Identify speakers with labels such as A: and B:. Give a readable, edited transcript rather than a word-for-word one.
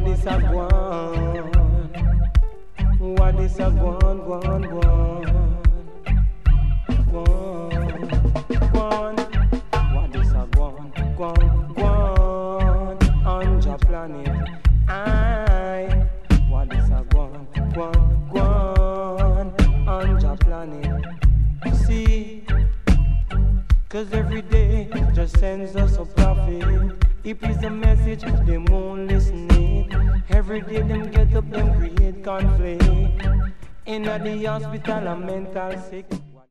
A: is a gwan? What is a gwan, gwan, gwan? Gwan. What is a gwan, gwan, gwan? On your planet. Aye. What is a gwan, gwan, gwan? On your planet. See, 'cause every day just sends us a prophet. If it's a message, them won't listen it. Every day them get up, them create conflict. In the hospital, a mental sick.